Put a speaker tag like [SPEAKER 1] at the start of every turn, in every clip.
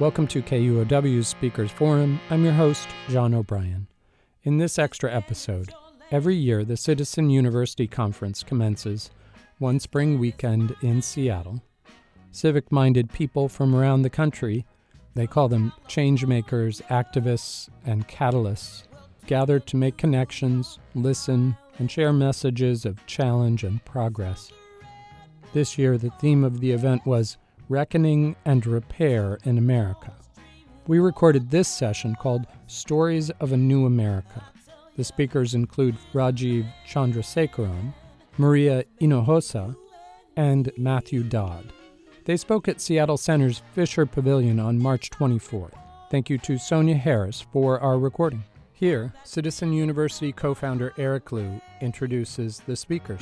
[SPEAKER 1] Welcome to KUOW's Speakers Forum. I'm your host, John O'Brien. In this extra episode, every year the Citizen University Conference commences one spring weekend in Seattle. Civic-minded people from around the country, they call them changemakers, activists, and catalysts, gather to make connections, listen, and share messages of challenge and progress. This year, the theme of the event was Reckoning and Repair in America. We recorded this session called Stories of a New America. The speakers include Rajiv Chandrasekaran, Maria Hinojosa, and Matthew Dodd. They spoke at Seattle Center's Fisher Pavilion on March 24th. Thank you to Sonia Harris for our recording. Here, Citizen University co-founder Eric Liu introduces the speakers.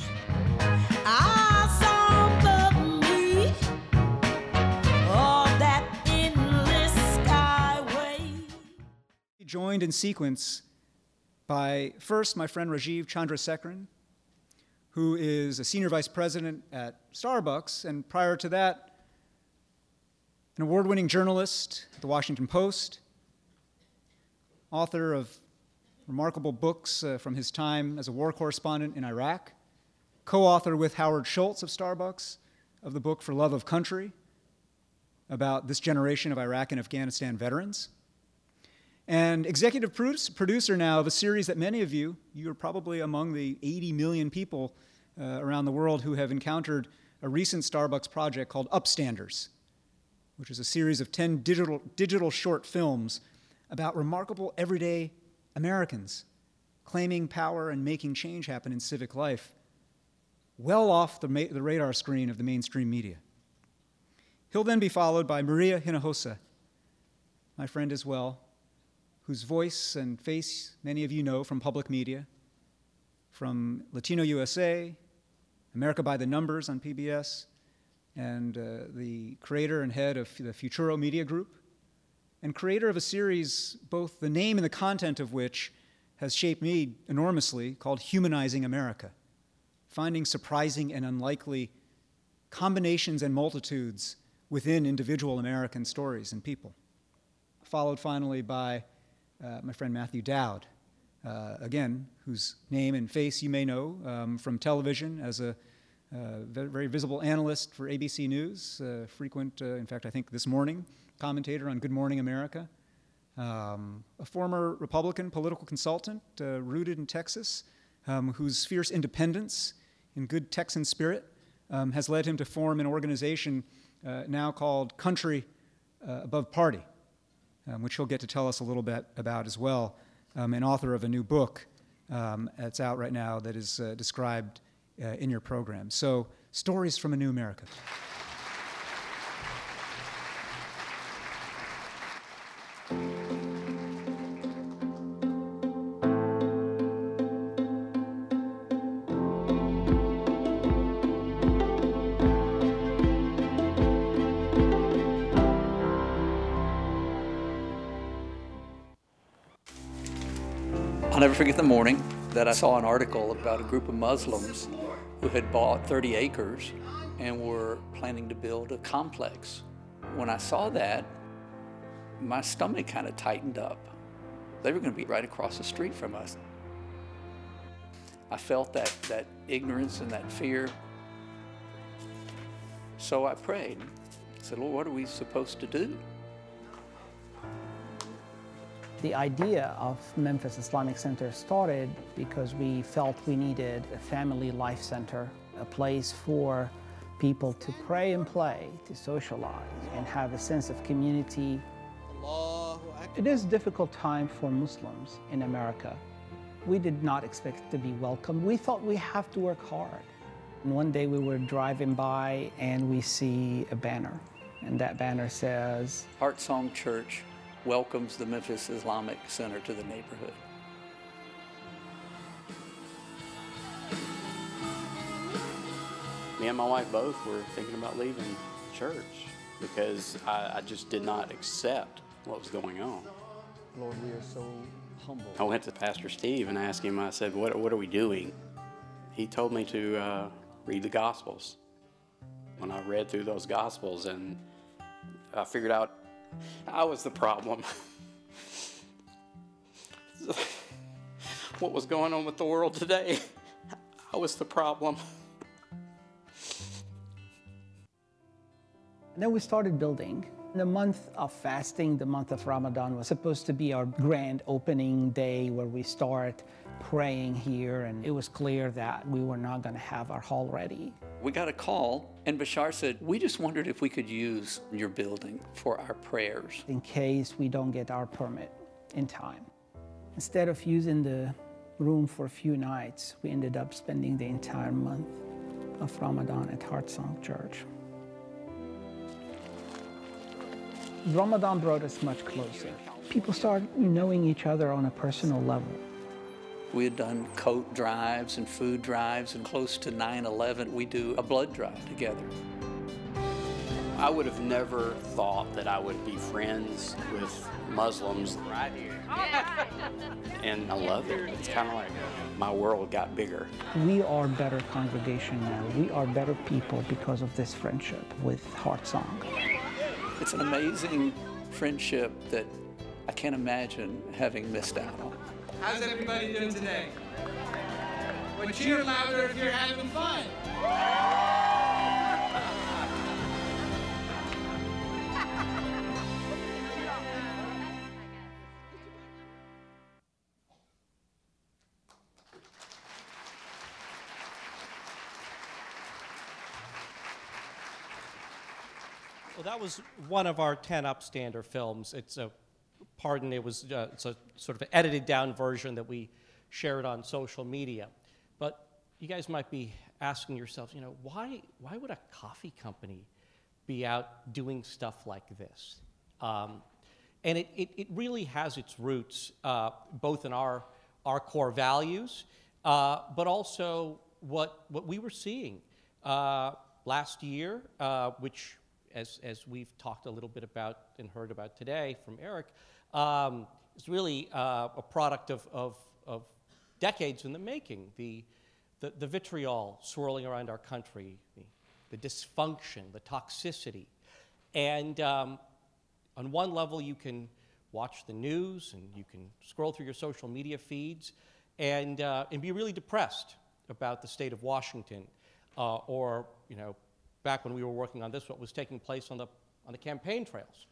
[SPEAKER 2] Joined in sequence by first my friend Rajiv Chandrasekaran, who is a senior vice president at Starbucks, and prior to that, an award-winning journalist at the Washington Post, author of remarkable books from his time as a war correspondent in Iraq, co-author with Howard Schultz of Starbucks of the book For Love of Country about this generation of Iraq and Afghanistan veterans, and executive producer now of a series that many of you are probably among the 80 million people around the world who have encountered a recent Starbucks project called Upstanders, which is a series of 10 digital short films about remarkable everyday Americans claiming power and making change happen in civic life, well off the radar screen of the mainstream media. He'll then be followed by Maria Hinojosa, my friend as well, whose voice and face many of you know from public media, from Latino USA, America by the Numbers on PBS, and the creator and head of the Futuro Media Group, and creator of a series, both the name and the content of which has shaped me enormously, called Humanizing America, finding surprising and unlikely combinations and multitudes within individual American stories and people. Followed finally by my friend Matthew Dowd, again, whose name and face you may know from television as a very visible analyst for ABC News, frequent, in fact, I think this morning, commentator on Good Morning America, a former Republican political consultant rooted in Texas, whose fierce independence in good Texan spirit has led him to form an organization now called Country Above Party, which he'll get to tell us a little bit about as well, and author of a new book that's out right now that is described in your program. So, Stories from a New America.
[SPEAKER 3] I'll never forget the morning that I saw an article about a group of Muslims who had bought 30 acres and were planning to build a complex. When I saw that, my stomach kind of tightened up. They were going to be right across the street from us. I felt that ignorance and that fear. So I prayed. I said, Lord, what are we supposed to do?
[SPEAKER 4] The idea of Memphis Islamic Center started because we felt we needed a family life center, a place for people to pray and play, to socialize, and have a sense of community. It is a difficult time for Muslims in America. We did not expect to be welcomed. We thought we have to work hard. And one day we were driving by and we see a banner, and that banner says,
[SPEAKER 3] Heart Song Church welcomes the Memphis Islamic Center to the neighborhood.
[SPEAKER 5] Me and my wife both were thinking about leaving church because I just did not accept what was going on.
[SPEAKER 4] Lord, we are so humble.
[SPEAKER 5] I went to Pastor Steve and asked him, I said, what are we doing? He told me to read the Gospels. When I read through those Gospels, and I figured out I was the problem. What was going on with the world today? I was the problem.
[SPEAKER 4] And then we started building. The month of fasting, the month of Ramadan, was supposed to be our grand opening day where we start praying here, and it was clear that we were not going to have our hall ready.
[SPEAKER 3] We got a call, and Bashar said, we just wondered if we could use your building for our prayers.
[SPEAKER 4] In case we don't get our permit in time. Instead of using the room for a few nights, we ended up spending the entire month of Ramadan at Heart Song Church. Ramadan brought us much closer. People started knowing each other on a personal level.
[SPEAKER 3] We had done coat drives and food drives, and close to 9/11, we do a blood drive together.
[SPEAKER 5] I would have never thought that I would be friends with Muslims right here. And I love it. It's kind of like my world got bigger.
[SPEAKER 4] We are a better congregation now. We are better people because of this friendship with Heart Song.
[SPEAKER 3] It's an amazing friendship that I can't imagine having missed out on.
[SPEAKER 6] How's everybody doing today? Well, cheer louder if you're having fun.
[SPEAKER 7] Well, that was one of our 10 Upstander films. It's a it's a sort of edited down version that we shared on social media. But you guys might be asking yourselves, why would a coffee company be out doing stuff like this? And it really has its roots both in our core values, but also what we were seeing last year, which as we've talked a little bit about and heard about today from Eric, is really a product of decades in the making. The vitriol swirling around our country, the dysfunction, the toxicity. And on one level, you can watch the news and you can scroll through your social media feeds and be really depressed about the state of Washington, or back when we were working on this, what was taking place on the campaign trails.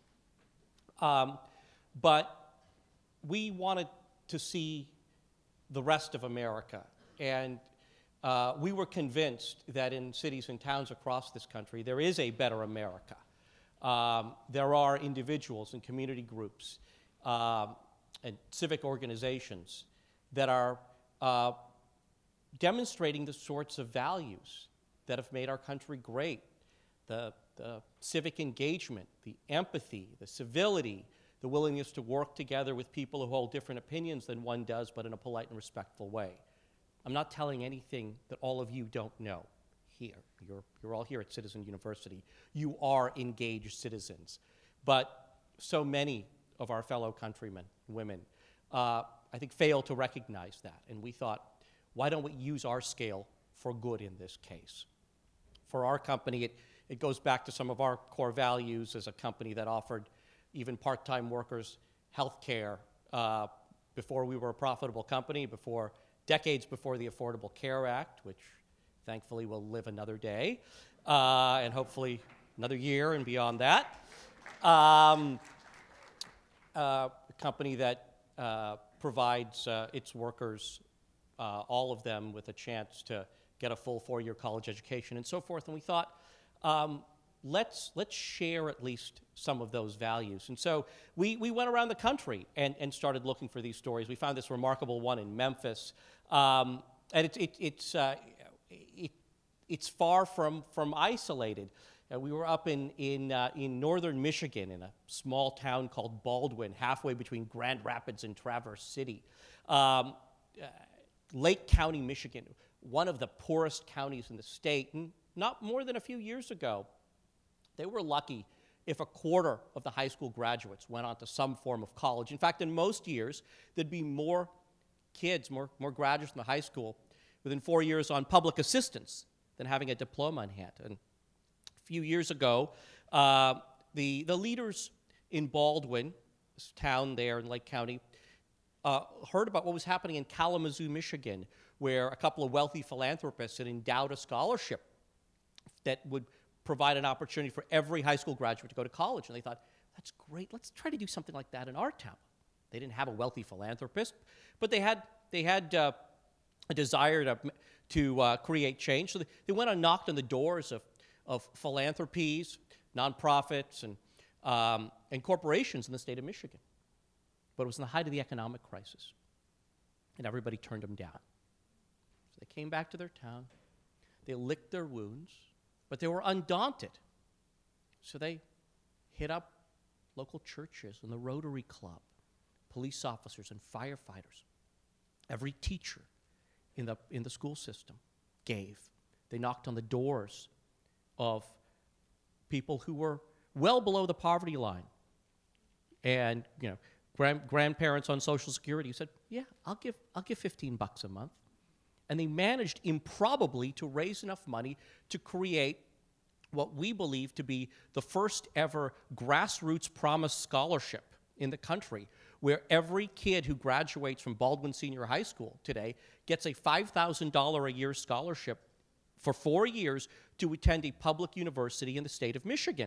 [SPEAKER 7] But we wanted to see the rest of America, and we were convinced that in cities and towns across this country, there is a better America. There are individuals and community groups and civic organizations that are demonstrating the sorts of values that have made our country great. The civic engagement, the empathy, the civility, the willingness to work together with people who hold different opinions than one does, but in a polite and respectful way. I'm not telling anything that all of you don't know here. You're all here at Citizen University. You are engaged citizens. But so many of our fellow countrymen and women, I think, fail to recognize that. And we thought, why don't we use our scale for good in this case? For our company, it goes back to some of our core values as a company that offered even part-time workers health care before we were a profitable company, decades before the Affordable Care Act, which thankfully will live another day, and hopefully another year and beyond that. A company that provides its workers, all of them, with a chance to get a full 4-year college education and so forth. And we thought, let's share at least some of those values. And so we went around the country and started looking for these stories. We found this remarkable one in Memphis, and it's far from isolated. We were up in northern Michigan in a small town called Baldwin, halfway between Grand Rapids and Traverse City. Lake County, Michigan, one of the poorest counties in the state. And not more than a few years ago, they were lucky if a quarter of the high school graduates went on to some form of college. In fact, in most years, there'd be more kids, more graduates from the high school within 4 years on public assistance than having a diploma in hand. And a few years ago, the leaders in Baldwin, this town there in Lake County, heard about what was happening in Kalamazoo, Michigan, where a couple of wealthy philanthropists had endowed a scholarship that would provide an opportunity for every high school graduate to go to college. And they thought, that's great, let's try to do something like that in our town. They didn't have a wealthy philanthropist, but they had a desire to create change. So they went and knocked on the doors of philanthropies, nonprofits, and corporations in the state of Michigan. But it was in the height of the economic crisis, and everybody turned them down. So they came back to their town, they licked their wounds, but they were undaunted. So they hit up local churches and the Rotary Club, police officers and firefighters. Every teacher in the school system gave. They knocked on the doors of people who were well below the poverty line. And, grandparents on Social Security said, yeah, I'll give $15 a month. And they managed improbably to raise enough money to create what we believe to be the first ever grassroots promise scholarship in the country, where every kid who graduates from Baldwin Senior High School today gets a $5,000 a year scholarship for 4 years to attend a public university in the state of Michigan.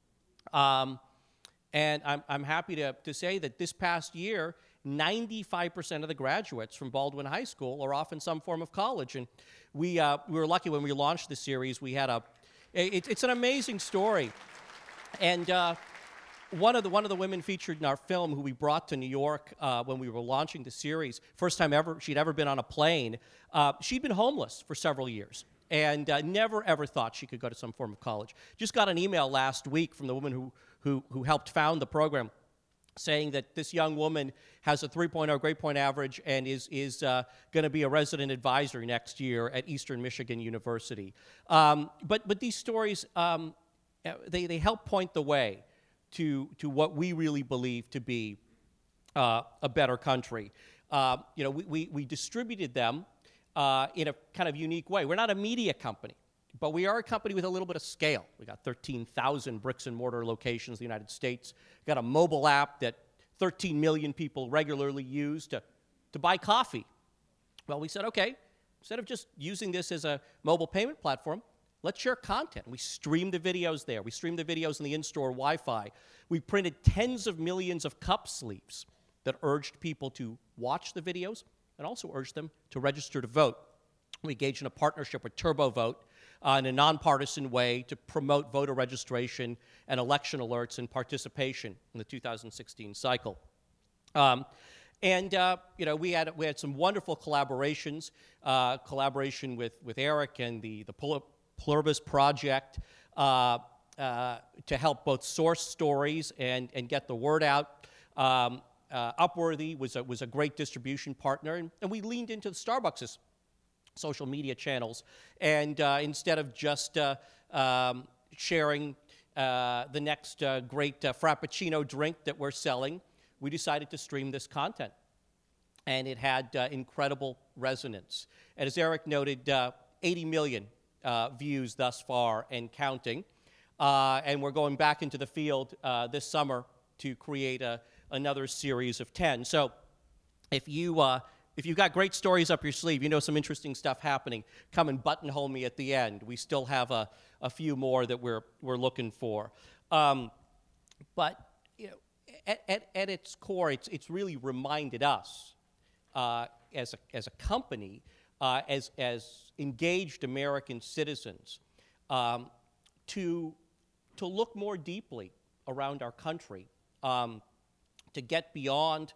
[SPEAKER 7] And I'm happy to say that this past year, 95% of the graduates from Baldwin High School are off in some form of college. And we were lucky when we launched the series. We had it's an amazing story. And one of the women featured in our film, who we brought to New York when we were launching the series, first time ever she'd ever been on a plane, she'd been homeless for several years and never ever thought she could go to some form of college. Just got an email last week from the woman who helped found the program, saying that this young woman has a 3.0 grade point average and is going to be a resident advisor next year at Eastern Michigan University. But these stories, they help point the way to what we really believe to be a better country. We distributed them in a kind of unique way. We're not a media company, but we are a company with a little bit of scale. We got 13,000 bricks and mortar locations in the United States. We got a mobile app that 13 million people regularly use to buy coffee. Well, we said, okay, instead of just using this as a mobile payment platform, let's share content. We stream the videos there. We stream the videos in the in-store Wi-Fi. We printed tens of millions of cup sleeves that urged people to watch the videos and also urged them to register to vote. We engaged in a partnership with TurboVote in a nonpartisan way to promote voter registration and election alerts and participation in the 2016 cycle. We had some wonderful collaborations, collaboration with Eric and the Pluribus Project to help both source stories and get the word out. Upworthy was a great distribution partner, and we leaned into the Starbucks' social media channels, and instead of just sharing the next great Frappuccino drink that we're selling, we decided to stream this content, and it had incredible resonance. And as Eric noted, 80 million views thus far and counting, and we're going back into the field this summer to create another series of 10. So if you've got great stories up your sleeve, some interesting stuff happening, come and buttonhole me at the end. We still have a few more that we're looking for. But at its core, it's really reminded us as a company, as engaged American citizens, to look more deeply around our country, to get beyond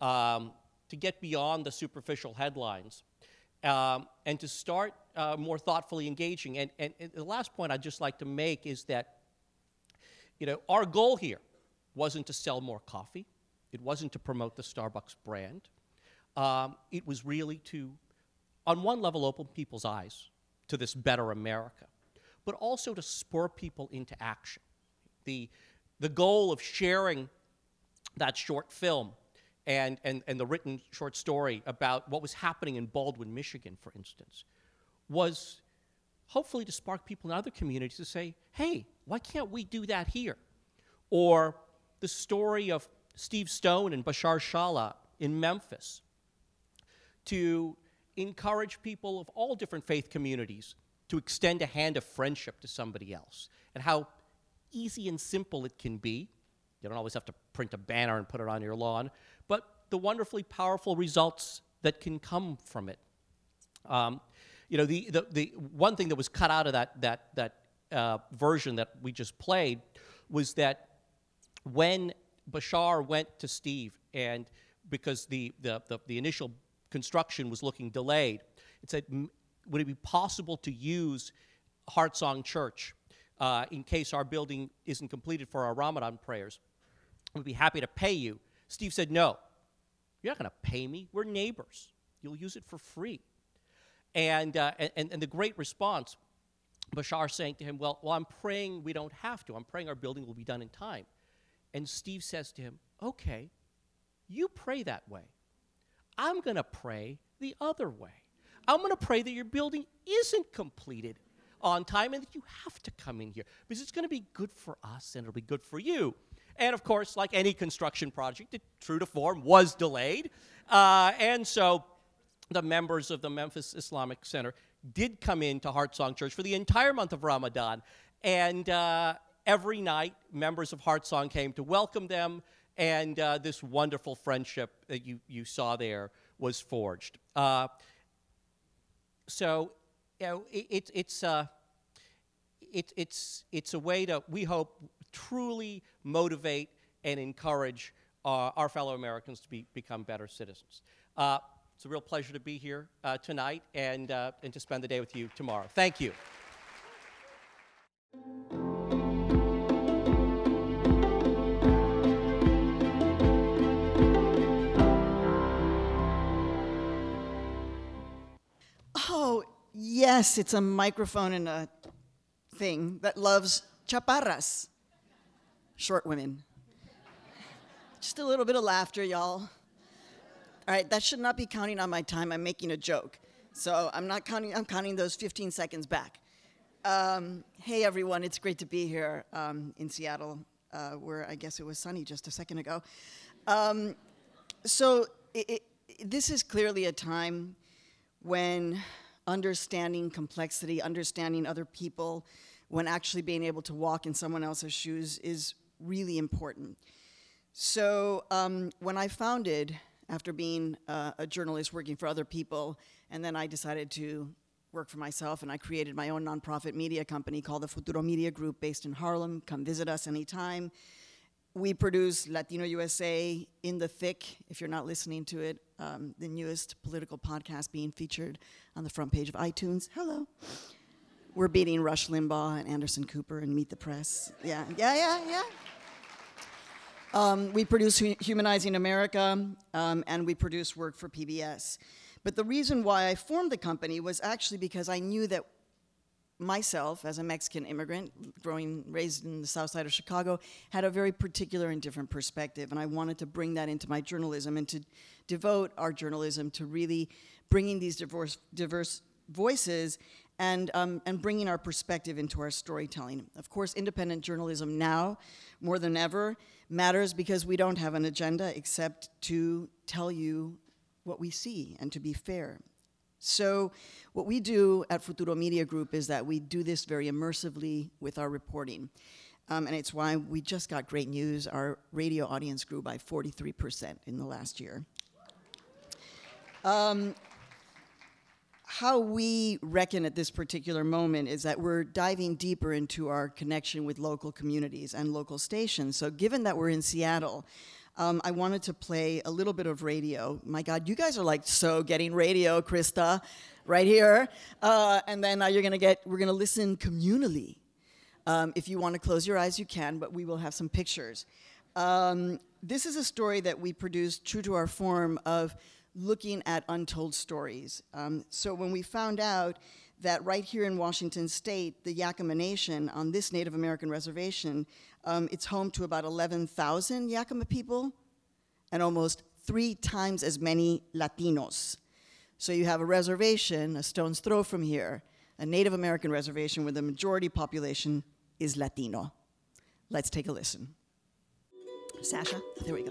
[SPEAKER 7] the superficial headlines, and to start more thoughtfully engaging. And the last point I'd just like to make is that, our goal here wasn't to sell more coffee. It wasn't to promote the Starbucks brand. It was really to, on one level, open people's eyes to this better America, but also to spur people into action. The goal of sharing that short film and the written short story about what was happening in Baldwin, Michigan, for instance, was hopefully to spark people in other communities to say, hey, why can't we do that here? Or the story of Steve Stone and Bashar Shala in Memphis, to encourage people of all different faith communities to extend a hand of friendship to somebody else, and how easy and simple it can be. You don't always have to print a banner and put it on your lawn, but the wonderfully powerful results that can come from it. The one thing that was cut out of that version that we just played was that when Bashar went to Steve, and because the initial construction was looking delayed, it said, would it be possible to use Heartsong Church in case our building isn't completed for our Ramadan prayers? We'd be happy to pay you. Steve said, no, you're not going to pay me. We're neighbors. You'll use it for free. And the great response, Bashar saying to him, well, I'm praying we don't have to. I'm praying our building will be done in time. And Steve says to him, okay, you pray that way. I'm going to pray the other way. I'm going to pray that your building isn't completed on time and that you have to come in here because it's going to be good for us and it'll be good for you. And of course, like any construction project, it, true to form, was delayed. And so the members of the Memphis Islamic Center did come into Heartsong Church for the entire month of Ramadan. And every night, members of Heartsong came to welcome them, and this wonderful friendship that you saw there was forged. So, you know, it's a way to, we hope, truly motivate and encourage our fellow Americans to become better citizens. It's a real pleasure to be here tonight and to spend the day with you tomorrow. Thank you.
[SPEAKER 8] Oh, yes, it's a microphone and a thing that loves chaparras, short women. Just a little bit of laughter, y'all. All right, that should not be counting on my time. I'm making a joke. So I'm not counting, I'm counting those 15 seconds back. Hey, everyone, it's great to be here in Seattle, where I guess it was sunny just a second ago. This is clearly a time when understanding complexity, understanding other people, when actually being able to walk in someone else's shoes is really important. So when I founded, after being a journalist working for other people, and then I decided to work for myself, and I created my own nonprofit media company called the Futuro Media Group based in Harlem. Come visit us anytime. We produce Latino USA in the Thick, if you're not listening to it, the newest political podcast being featured on the front page of iTunes. Hello. We're beating Rush Limbaugh and Anderson Cooper and Meet the Press. Yeah. We produce Humanizing America, and we produce work for PBS. But the reason why I formed the company was actually because I knew that myself, as a Mexican immigrant, raised in the south side of Chicago, had a very particular and different perspective, and I wanted to bring that into my journalism and to devote our journalism to really bringing these diverse voices and bringing our perspective into our storytelling. Of course, independent journalism now, more than ever, matters because we don't have an agenda except to tell you what we see and to be fair. So what we do at Futuro Media Group is that we do this very immersively with our reporting. And it's why we just got great news. Our radio audience grew by 43% in the last year. How we reckon at this particular moment is that we're diving deeper into our connection with local communities and local stations. So given that we're in Seattle, I wanted to play a little bit of radio. My God, you guys are like so getting radio, Krista, right here. And then we're gonna listen communally. If you want to close your eyes, you can, but we will have some pictures. This is a story that we produced true to our form of looking at untold stories. So when we found out that right here in Washington State, the Yakima Nation on this Native American reservation, it's home to about 11,000 Yakima people and almost 3 times as many Latinos. So you have a reservation a stone's throw from here, a Native American reservation where the majority population is Latino. Let's take a listen. Sasha, there we go.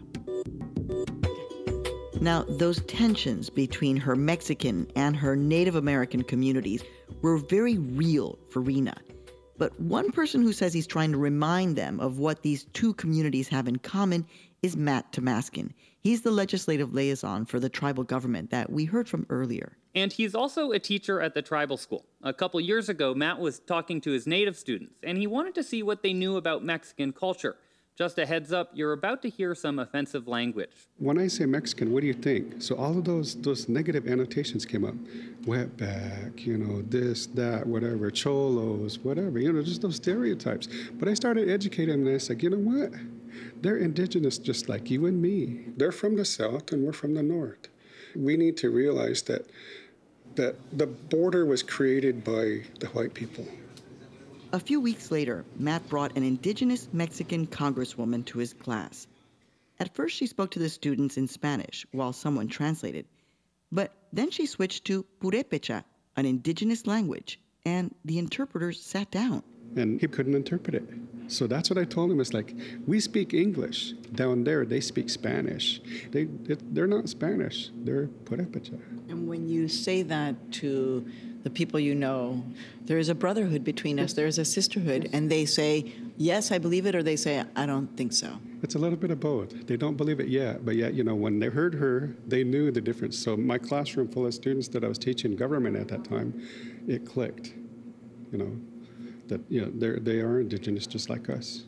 [SPEAKER 9] Now, those tensions between her Mexican and her Native American communities were very real for Rena. But one person who says he's trying to remind them of what these two communities have in common is Matt Tomaskin. He's the legislative liaison for the tribal government that we heard from earlier.
[SPEAKER 10] And he's also a teacher at the tribal school. A couple years ago, Matt was talking to his native students, and he wanted to see what they knew about Mexican culture. Just a heads up, you're about to hear some offensive language.
[SPEAKER 11] When I say Mexican, what do you think? So all of those negative annotations came up. Wetback, this, that, whatever, cholos, whatever, just those stereotypes. But I started educating them, and I said, you know what? They're indigenous just like you and me. They're from the South, and we're from the North. We need to realize that the border was created by the white people.
[SPEAKER 9] A few weeks later, Matt brought an indigenous Mexican congresswoman to his class. At first, she spoke to the students in Spanish while someone translated. But then she switched to Purépecha, an indigenous language, and the interpreters sat down.
[SPEAKER 11] And he couldn't interpret it. So that's what I told him. It's like, we speak English. Down there, they speak Spanish. They're not Spanish. They're Purépecha.
[SPEAKER 12] And when you say that to the people you know, there is a brotherhood between us, there is a sisterhood, and they say, yes, I believe it, or they say, I don't think so.
[SPEAKER 11] It's a little bit of both. They don't believe it yet, but yet, when they heard her, they knew the difference. So my classroom full of students that I was teaching government at that time, it clicked, that, they are indigenous just like us.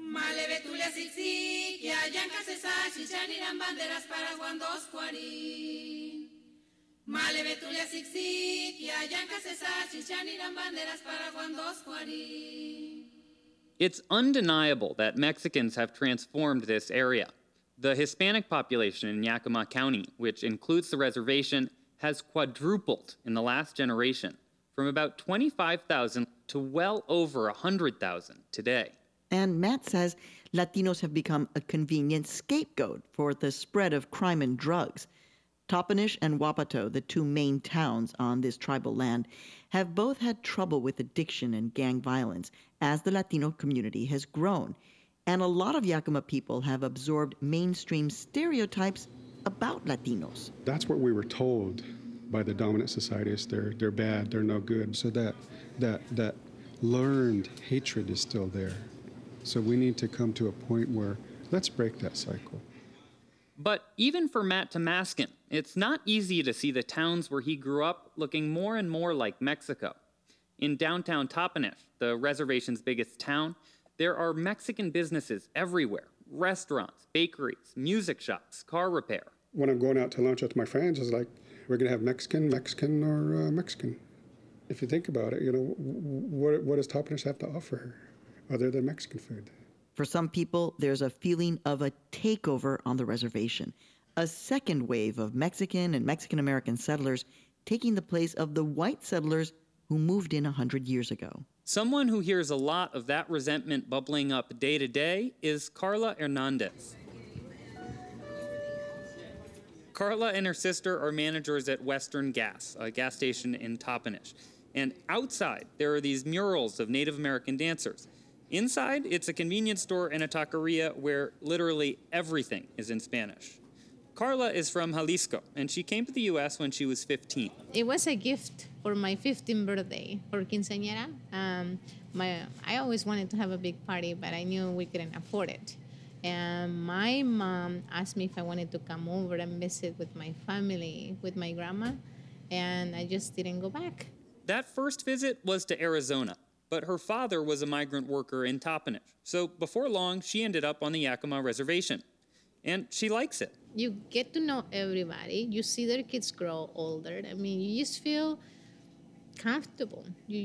[SPEAKER 10] It's undeniable that Mexicans have transformed this area. The Hispanic population in Yakima County, which includes the reservation, has quadrupled in the last generation, from about 25,000 to well over 100,000 today.
[SPEAKER 9] And Matt says Latinos have become a convenient scapegoat for the spread of crime and drugs. Toppenish and Wapato, the two main towns on this tribal land, have both had trouble with addiction and gang violence as the Latino community has grown. And a lot of Yakima people have absorbed mainstream stereotypes about Latinos.
[SPEAKER 11] That's what we were told by the dominant societies. They're bad, they're no good. So that learned hatred is still there. So we need to come to a point where let's break that cycle.
[SPEAKER 10] But even for Matt Tomaskin, it's not easy to see the towns where he grew up looking more and more like Mexico. In downtown Toppenish, the reservation's biggest town, there are Mexican businesses everywhere. Restaurants, bakeries, music shops, car repair.
[SPEAKER 11] When I'm going out to lunch with my friends, it's like, we're going to have Mexican, or Mexican. If you think about it, what does Toppenish have to offer other than Mexican food?
[SPEAKER 9] For some people, there's a feeling of a takeover on the reservation, a second wave of Mexican and Mexican-American settlers taking the place of the white settlers who moved in 100 years ago.
[SPEAKER 10] Someone who hears a lot of that resentment bubbling up day to day is Carla Hernandez. Carla and her sister are managers at Western Gas, a gas station in Toppenish. And outside, there are these murals of Native American dancers. Inside, it's a convenience store and a taqueria where literally everything is in Spanish. Carla is from Jalisco, and she came to the U.S. when she was 15.
[SPEAKER 13] It was a gift for my 15th birthday for quinceañera. I always wanted to have a big party, but I knew we couldn't afford it. And my mom asked me if I wanted to come over and visit with my family, with my grandma, and I just didn't go back.
[SPEAKER 10] That first visit was to Arizona. But her father was a migrant worker in Toppenish. So before long, she ended up on the Yakima reservation. And she likes it.
[SPEAKER 13] You get to know everybody. You see their kids grow older. I mean, you just feel comfortable.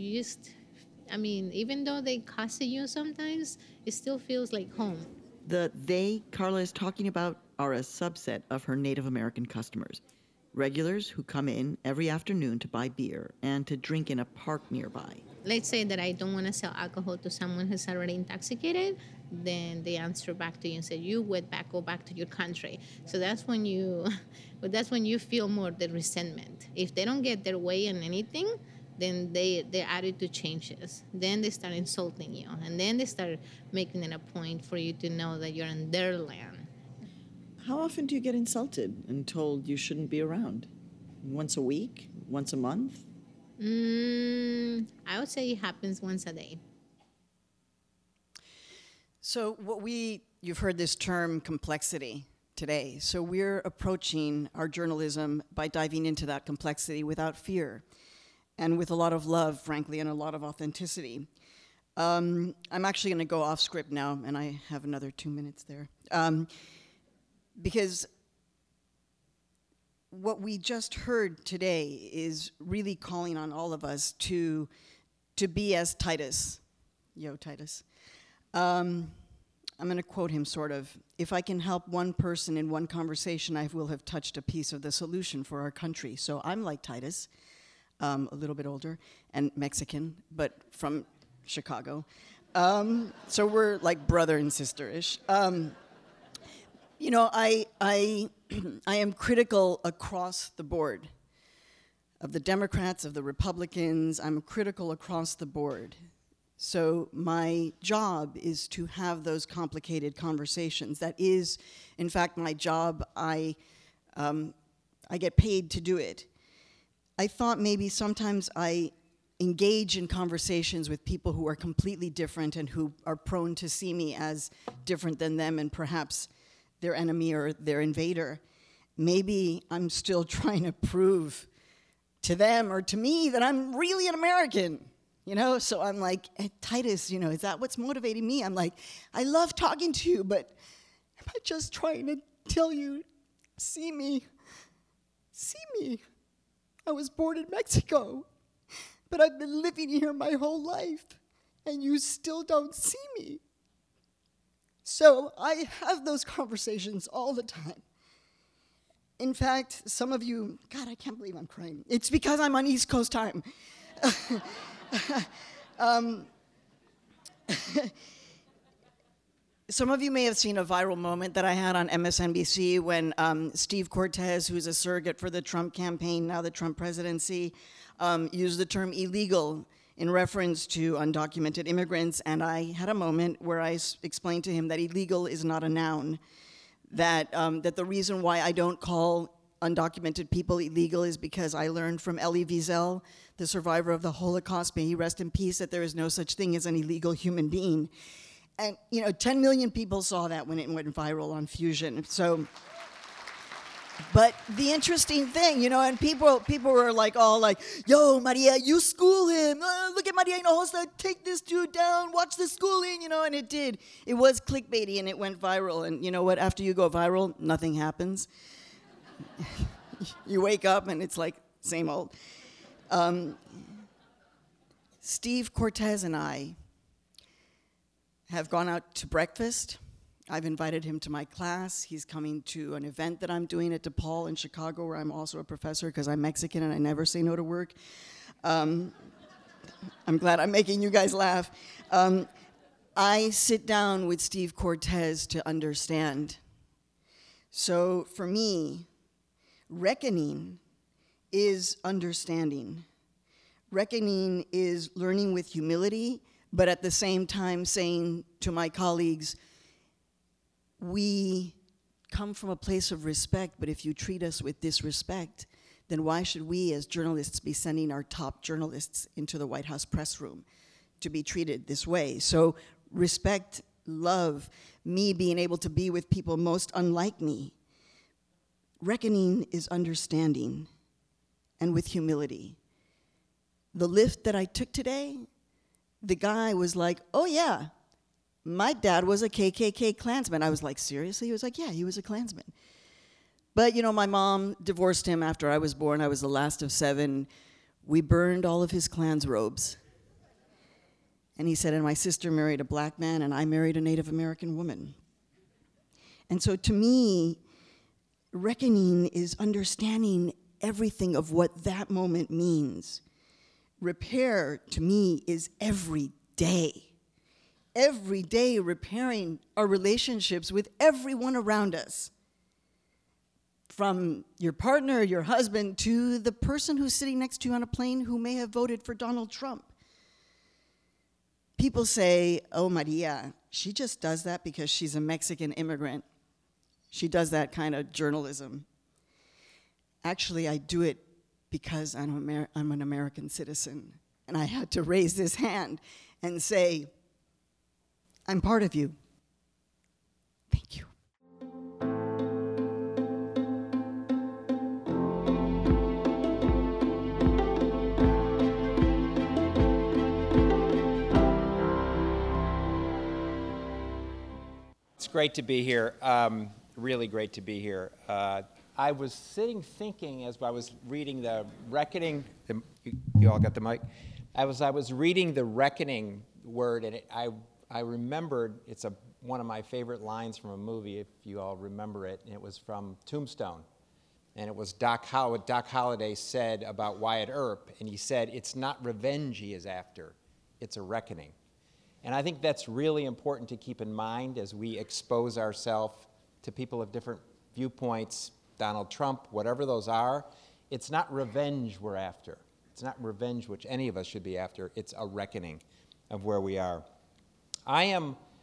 [SPEAKER 13] Even though they cuss at you sometimes, it still feels like home.
[SPEAKER 9] The they Carla is talking about are a subset of her Native American customers. Regulars who come in every afternoon to buy beer and to drink in a park nearby.
[SPEAKER 13] Let's say that I don't want to sell alcohol to someone who's already intoxicated, then they answer back to you and say, you go back to your country. So that's when you feel more the resentment. If they don't get their way in anything, then their attitude changes. Then they start insulting you, and then they start making it a point for you to know that you're in their land.
[SPEAKER 9] How often do you get insulted and told you shouldn't be around? Once a week? Once a month?
[SPEAKER 13] I would say it happens once a day.
[SPEAKER 8] So you've heard this term complexity today. So we're approaching our journalism by diving into that complexity without fear and with a lot of love, frankly, and a lot of authenticity. I'm actually going to go off script now, and I have another 2 minutes there. Because what we just heard today is really calling on all of us to be as Titus. Yo, Titus. I'm going to quote him sort of. If I can help one person in one conversation, I will have touched a piece of the solution for our country. So I'm like Titus, a little bit older, and Mexican, but from Chicago. So we're like brother and sister-ish. I am critical across the board of the Democrats, of the Republicans. I'm critical across the board. So my job is to have those complicated conversations. That is, in fact, my job. I get paid to do it. I thought maybe sometimes I engage in conversations with people who are completely different and who are prone to see me as different than them and perhaps their enemy or their invader. Maybe I'm still trying to prove to them or to me that I'm really an American, So I'm like, hey, Titus, is that what's motivating me? I'm like, I love talking to you, but am I just trying to tell you, see me? I was born in Mexico, but I've been living here my whole life, and you still don't see me. So I have those conversations all the time. In fact, some of you, God, I can't believe I'm crying. It's because I'm on East Coast time. Some of you may have seen a viral moment that I had on MSNBC when Steve Cortez, who's a surrogate for the Trump campaign, now the Trump presidency, used the term illegal in reference to undocumented immigrants, and I had a moment where I explained to him that illegal is not a noun, that the reason why I don't call undocumented people illegal is because I learned from Elie Wiesel, the survivor of the Holocaust, may he rest in peace, that there is no such thing as an illegal human being. And 10 million people saw that when it went viral on Fusion. So, but the interesting thing, and people were like, all like, yo, Maria, you school him. Look at Maria Hinojosa, take this dude down, watch the schooling, and it did. It was clickbaity and it went viral. And you know what? After you go viral, nothing happens. You wake up and it's like, same old. Steve Cortez and I have gone out to breakfast. I've invited him to my class. He's coming to an event that I'm doing at DePaul in Chicago, where I'm also a professor because I'm Mexican and I never say no to work. I'm glad I'm making you guys laugh. I sit down with Steve Cortez to understand. So for me, reckoning is understanding. Reckoning is learning with humility, but at the same time saying to my colleagues, we come from a place of respect, but if you treat us with disrespect, then why should we as journalists be sending our top journalists into the White House press room to be treated this way? So respect, love, me being able to be with people most unlike me. Reckoning is understanding and with humility. The lift that I took today, the guy was like, oh yeah, my dad was a KKK Klansman. I was like, seriously? He was like, yeah, he was a Klansman. But my mom divorced him after I was born. I was the last of 7. We burned all of his Klan's robes. And he said, and my sister married a black man, and I married a Native American woman. And so to me, reckoning is understanding everything of what that moment means. Repair, to me, is every day. Every day repairing our relationships with everyone around us. from your partner, your husband, to the person who's sitting next to you on a plane who may have voted for Donald Trump. People say, oh, Maria, she just does that because she's a Mexican immigrant. She does that kind of journalism. Actually, I do it because I'm an American citizen, and I had to raise this hand and say, I'm part of you. Thank you.
[SPEAKER 14] It's great to be here, really great to be here. I was sitting thinking as I was reading The Reckoning, you all got the mic? I was reading The Reckoning word, and I remembered, it's one of my favorite lines from a movie, if you all remember it, and it was from Tombstone. And it was Doc Holliday said about Wyatt Earp, and he said, it's not revenge he is after, it's a reckoning. And I think that's really important to keep in mind as we expose ourselves to people of different viewpoints, Donald Trump, whatever those are. It's not revenge we're after. It's not revenge which any of us should be after. It's a reckoning of where we are. I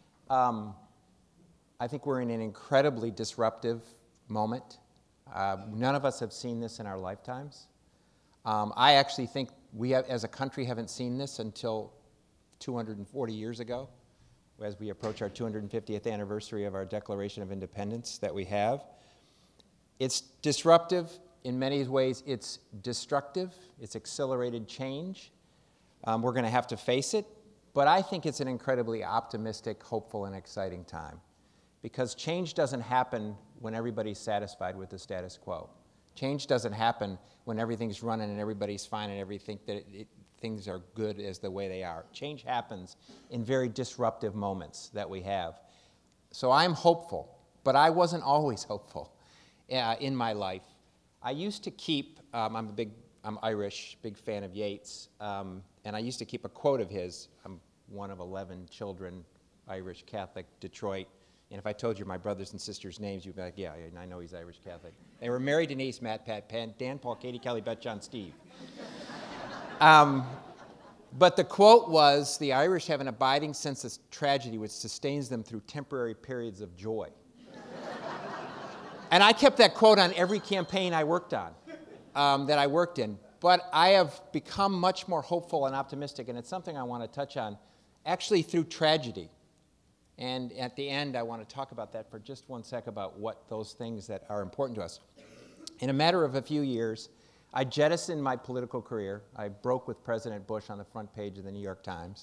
[SPEAKER 14] think we're in an incredibly disruptive moment. None of us have seen this in our lifetimes. I actually think we as a country haven't seen this until 240 years ago, as we approach our 250th anniversary of our Declaration of Independence that we have. It's disruptive in many ways. It's destructive. It's accelerated change. We're going to have to face it, but I think it's an incredibly optimistic, hopeful, and exciting time, because change doesn't happen when everybody's satisfied with the status quo. Change doesn't happen when everything's running and everybody's fine and everything that things are good as the way they are. Change happens in very disruptive moments that we have. So I'm hopeful, but I wasn't always hopeful in my life. I used to keep, I'm Irish, big fan of Yeats, and I used to keep a quote of his. I'm one of 11 children, Irish Catholic, Detroit. And if I told you my brothers and sisters' names, you'd be like, yeah, I know he's Irish Catholic. They were Mary, Denise, Matt, Pat, Dan, Paul, Katie, Kelly, Beth, John, Steve. But the quote was, the Irish have an abiding sense of tragedy which sustains them through temporary periods of joy. And I kept that quote on every campaign I worked on, that I worked in. But I have become much more hopeful and optimistic, and it's something I want to touch on, actually through tragedy. And at the end, I want to talk about that for just one sec, about what those things that are important to us. In a matter of a few years, I jettisoned my political career. I broke with President Bush on the front page of the New York Times.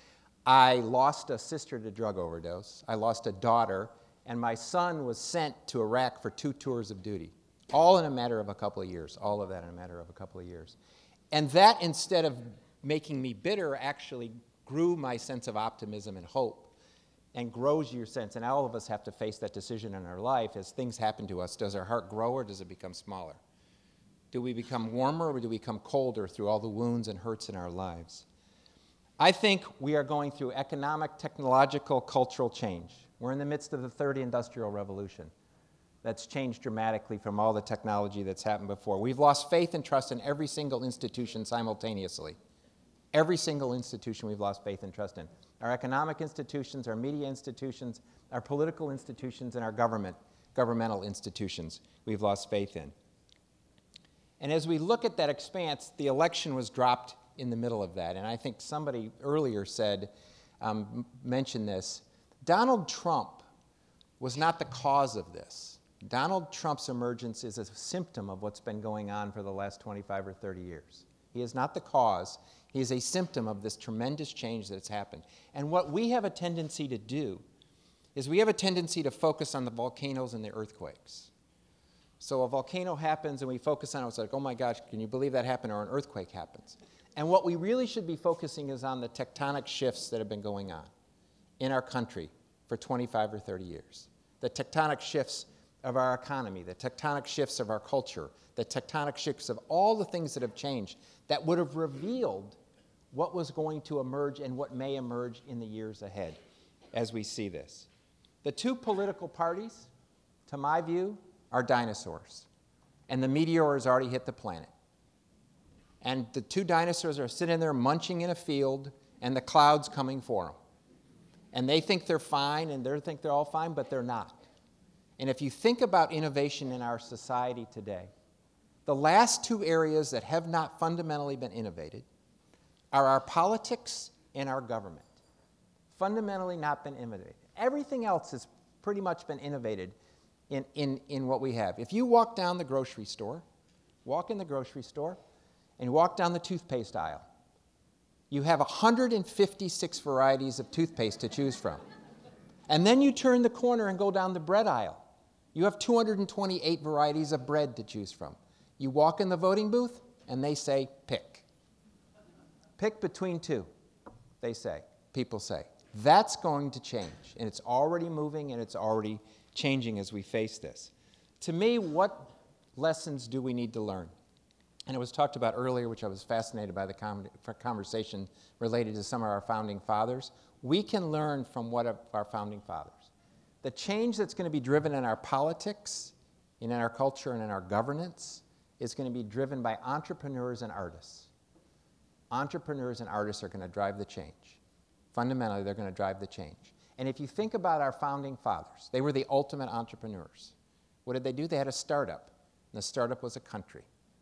[SPEAKER 14] I lost a sister to drug overdose. I lost a daughter, and my son was sent to Iraq for 2 tours of duty, all in a matter of a couple of years, all of that in a matter of a couple of years. And that, instead of making me bitter, actually grew my sense of optimism and hope, and grows your sense. And all of us have to face that decision in our life as things happen to us. Does our heart grow or does it become smaller? Do we become warmer or do we become colder through all the wounds and hurts in our lives? I think we are going through economic, technological, cultural change. We're in the midst of the third industrial revolution. That's changed dramatically from all the technology that's happened before. We've lost faith and trust in every single institution simultaneously. Every single institution we've lost faith and trust in. Our economic institutions, our media institutions, our political institutions, and our governmental institutions we've lost faith in. And as we look at that expanse, the election was dropped in the middle of that. And I think somebody earlier mentioned this. Donald Trump was not the cause of this. Donald Trump's emergence is a symptom of what's been going on for the last 25 or 30 years. He is not the cause. He is a symptom of this tremendous change that's happened. And what we have a tendency to do is we have a tendency to focus on the volcanoes and the earthquakes. So a volcano happens and we focus on it. It's like, oh my gosh, can you believe that happened? Or an earthquake happens. And what we really should be focusing is on the tectonic shifts that have been going on in our country for 25 or 30 years. The tectonic shifts of our economy, the tectonic shifts of our culture, the tectonic shifts of all the things that have changed that would have revealed what was going to emerge and what may emerge in the years ahead as we see this. The two political parties, to my view, are dinosaurs. and the meteor has already hit the planet. And the two dinosaurs are sitting there munching in a field, and the cloud's coming for them. And they think they're fine, and they think they're all fine, but they're not. And if you think about innovation in our society today, the last two areas that have not fundamentally been innovated are our politics and our government. Fundamentally not been innovated. Everything else has pretty much been innovated in what we have. If you walk down the grocery store, and walk down the toothpaste aisle, you have 156 varieties of toothpaste to choose from. And then you turn the corner and go down the bread aisle. You have 228 varieties of bread to choose from. You walk in the voting booth, and they say, pick. Pick between two, they say, people say. That's going to change, and it's already moving, and it's already changing as we face this. To me, what lessons do we need to learn? And it was talked about earlier, which I was fascinated by the conversation related to some of our founding fathers. We can learn from what of our founding fathers. The change that's going to be driven in our politics, in our culture, and in our governance is going to be driven by entrepreneurs and artists. Entrepreneurs and artists are going to drive the change. Fundamentally, they're going to drive the change. And if you think about our founding fathers, they were the ultimate entrepreneurs. What did they do? They had a startup, and the startup was a country.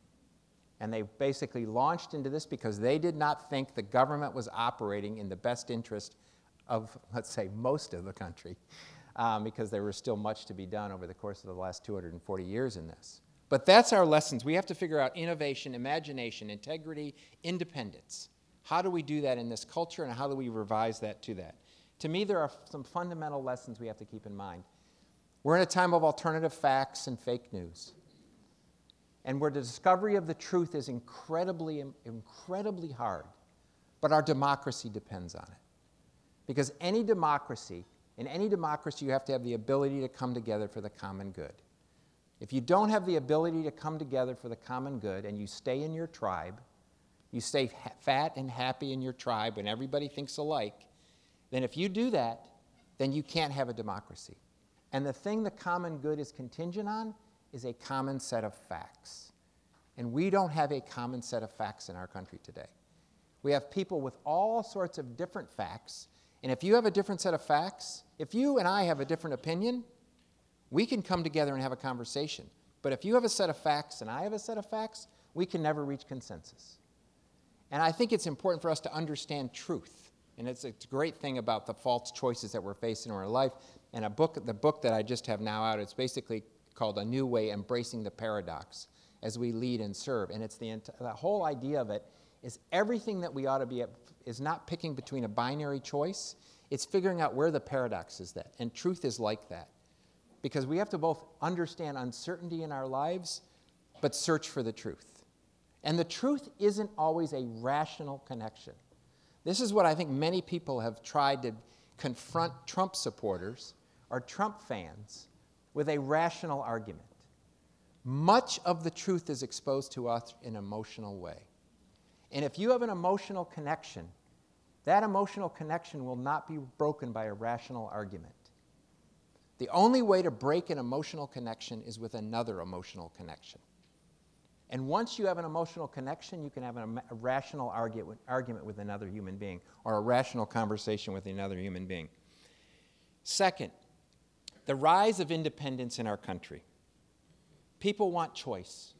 [SPEAKER 14] And they basically launched into this because they did not think the government was operating in the best interest of, let's say, most of the country, because there was still much to be done over the course of the last 240 years in this. But that's our lessons. We have to figure out innovation, imagination, integrity, independence. How do we do that in this culture, and how do we revise that to that? To me, there are some fundamental lessons we have to keep in mind. We're in a time of alternative facts and fake news, and where the discovery of the truth is incredibly, incredibly hard, but our democracy depends on it. Because in any democracy, you have to have the ability to come together for the common good. If you don't have the ability to come together for the common good, and you stay in your tribe, you stay fat and happy in your tribe when everybody thinks alike, then if you do that, then you can't have a democracy. And the thing the common good is contingent on is a common set of facts. And we don't have a common set of facts in our country today. We have people with all sorts of different facts, and if you have a different set of facts, if you and I have a different opinion, we can come together and have a conversation. But if you have a set of facts and I have a set of facts, we can never reach consensus. And I think it's important for us to understand truth. And it's a great thing about the false choices that we're facing in our life. And the book that I just have now out, it's basically called A New Way, Embracing the Paradox as we lead and serve. And it's the whole idea of it is everything that we ought to be is not picking between a binary choice. It's figuring out where the paradox is that. And truth is like that. Because we have to both understand uncertainty in our lives, but search for the truth. And the truth isn't always a rational connection. This is what I think many people have tried to confront Trump supporters or Trump fans with a rational argument. Much of the truth is exposed to us in an emotional way. And if you have an emotional connection, that emotional connection will not be broken by a rational argument. The only way to break an emotional connection is with another emotional connection. And once you have an emotional connection, you can have a rational argument with another human being, or a rational conversation with another human being. Second, the rise of independence in our country. People want choice.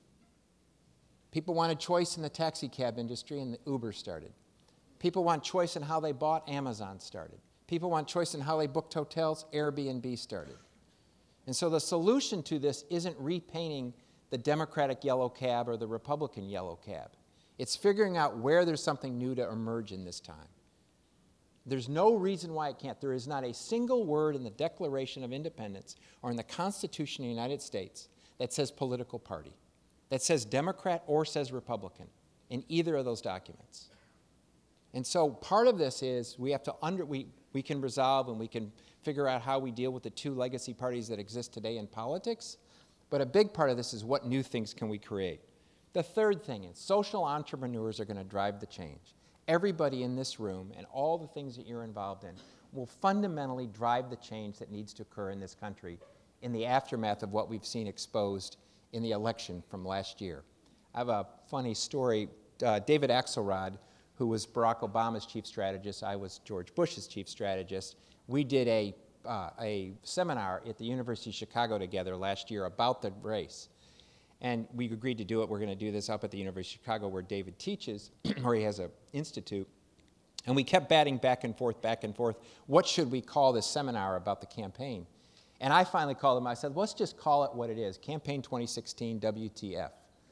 [SPEAKER 14] People wanted choice in the taxi cab industry, and the Uber started. People want choice in how they bought, Amazon started. People want choice in how they booked hotels, Airbnb started. And so the solution to this isn't repainting the Democratic yellow cab or the Republican yellow cab. It's figuring out where there's something new to emerge in this time. There's no reason why it can't. There is not a single word in the Declaration of Independence or in the Constitution of the United States that says political party, that says Democrat or says Republican in either of those documents. And so part of this is we have to we can resolve and we can figure out how we deal with the two legacy parties that exist today in politics. But a big part of this is what new things can we create. The third thing is social entrepreneurs are going to drive the change. Everybody in this room and all the things that you're involved in will fundamentally drive the change that needs to occur in this country in the aftermath of what we've seen exposed in the election from last year. I have a funny story. David Axelrod, who was Barack Obama's chief strategist, I was George Bush's chief strategist, we did a seminar at the University of Chicago together last year about the race. And we agreed to do it. We're going to do this up at the University of Chicago where David teaches, where he has an institute. And we kept batting back and forth. What should we call this seminar about the campaign? And I finally called him. I said, let's just call it what it is, Campaign 2016 WTF.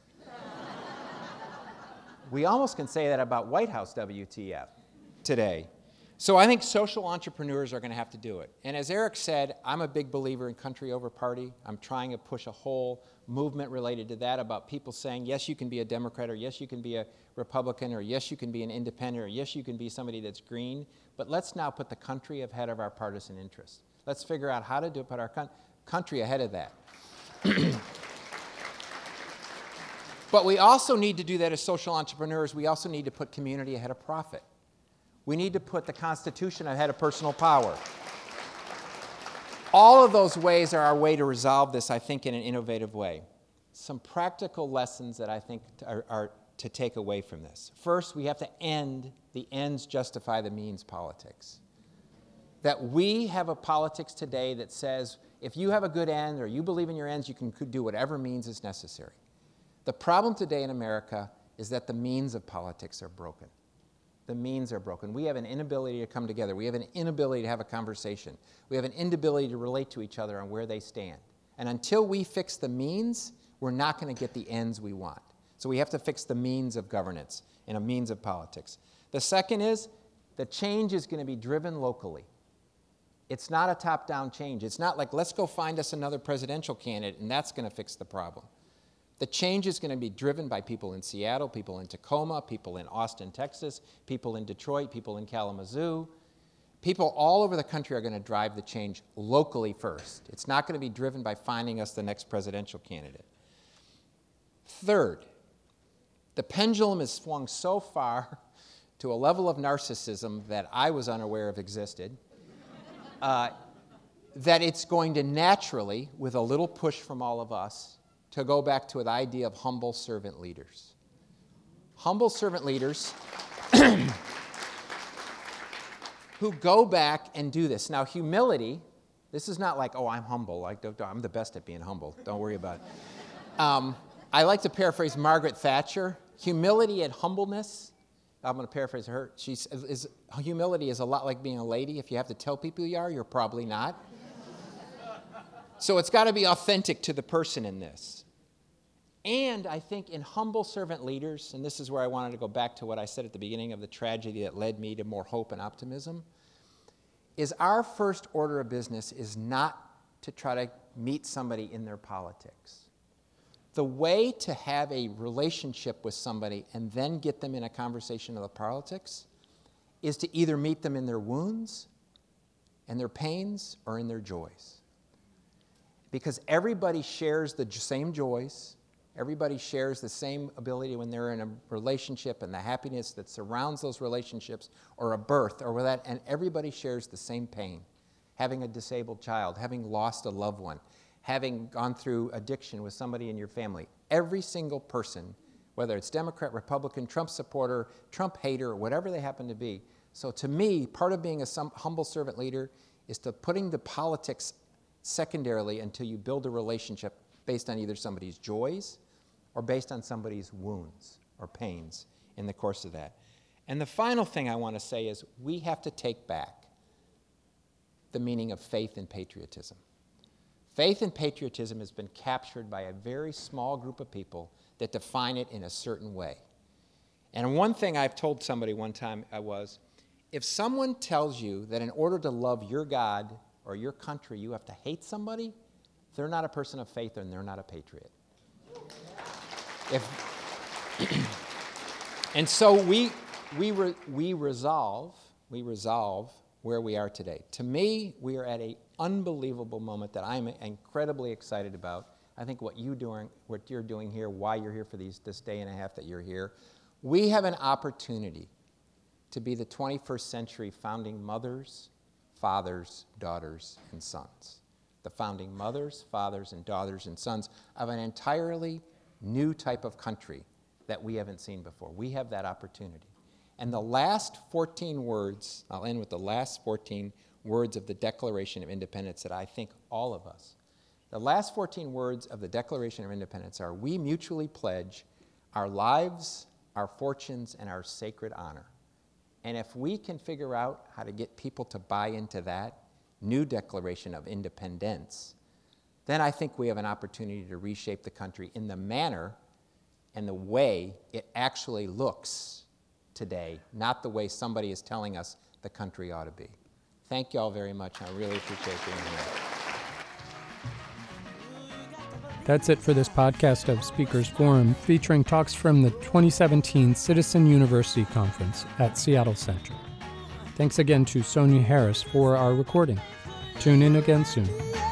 [SPEAKER 14] We almost can say that about White House WTF today. So I think social entrepreneurs are going to have to do it. And as Eric said, I'm a big believer in country over party. I'm trying to push a whole movement related to that about people saying, yes, you can be a Democrat, or yes, you can be a Republican, or yes, you can be an independent, or yes, you can be somebody that's green. But let's now put the country ahead of our partisan interests. Let's figure out how to put our country ahead of that. But we also need to do that as social entrepreneurs. We also need to put community ahead of profit. We need to put the Constitution ahead of personal power. All of those ways are our way to resolve this, I think, in an innovative way. Some practical lessons that I think are to take away from this. First, we have to end the ends justify the means politics. That we have a politics today that says if you have a good end or you believe in your ends, you can do whatever means is necessary. The problem today in America is that the means of politics are broken. The means are broken. We have an inability to come together. We have an inability to have a conversation. We have an inability to relate to each other on where they stand. And until we fix the means, we're not going to get the ends we want. So we have to fix the means of governance and a means of politics. The second is the change is going to be driven locally. It's not a top-down change. It's not like, let's go find us another presidential candidate and that's going to fix the problem. The change is going to be driven by people in Seattle, people in Tacoma, people in Austin, Texas, people in Detroit, people in Kalamazoo. People all over the country are going to drive the change locally first. It's not going to be driven by finding us the next presidential candidate. Third, the pendulum has swung so far to a level of narcissism that I was unaware of existed, that it's going to naturally, with a little push from all of us, to go back to the idea of humble servant leaders. Humble servant leaders who go back and do this. Now, humility, this is not like, oh, I'm humble. I'm the best at being humble. Don't worry about it. I like to paraphrase Margaret Thatcher. Humility and humbleness, I'm going to paraphrase her. Humility is a lot like being a lady. If you have to tell people you are, you're probably not. So it's got to be authentic to the person in this. And I think in humble servant leaders, and this is where I wanted to go back to what I said at the beginning of the tragedy that led me to more hope and optimism, is our first order of business is not to try to meet somebody in their politics. The way to have a relationship with somebody and then get them in a conversation of the politics is to either meet them in their wounds and their pains or in their joys. Because everybody shares the same joys, everybody shares the same ability when they're in a relationship and the happiness that surrounds those relationships, or a birth, or with that, and everybody shares the same pain. Having a disabled child, having lost a loved one, having gone through addiction with somebody in your family. Every single person, whether it's Democrat, Republican, Trump supporter, Trump hater, whatever they happen to be. So to me, part of being a humble servant leader is to putting the politics secondarily until you build a relationship based on either somebody's joys or based on somebody's wounds or pains in the course of that. And the final thing I want to say is we have to take back the meaning of faith and patriotism. Faith and patriotism has been captured by a very small group of people that define it in a certain way. And one thing I've told somebody one time was, if someone tells you that in order to love your God or your country, you have to hate somebody, they're not a person of faith and they're not a patriot. And so we resolve where we are today. To me, we are at an unbelievable moment that I'm incredibly excited about. I think what you're doing here, why you're here for this day and a half that you're here, we have an opportunity to be the 21st century founding mothers, fathers, daughters, and sons. the founding mothers, fathers, and daughters and sons of an entirely new type of country that we haven't seen before. We have that opportunity. And the last 14 words, I'll end with the last 14 words of the Declaration of Independence that I think all of us, the last 14 words of the Declaration of Independence are, we mutually pledge our lives, our fortunes, and our sacred honor. And if we can figure out how to get people to buy into that new Declaration of Independence, then I think we have an opportunity to reshape the country in the manner and the way it actually looks today, not the way somebody is telling us the country ought to be. Thank you all very much. I really appreciate being here.
[SPEAKER 1] That's it for this podcast of Speakers Forum, featuring talks from the 2017 Citizen University Conference at Seattle Center. Thanks again to Sonia Harris for our recording. Tune in again soon.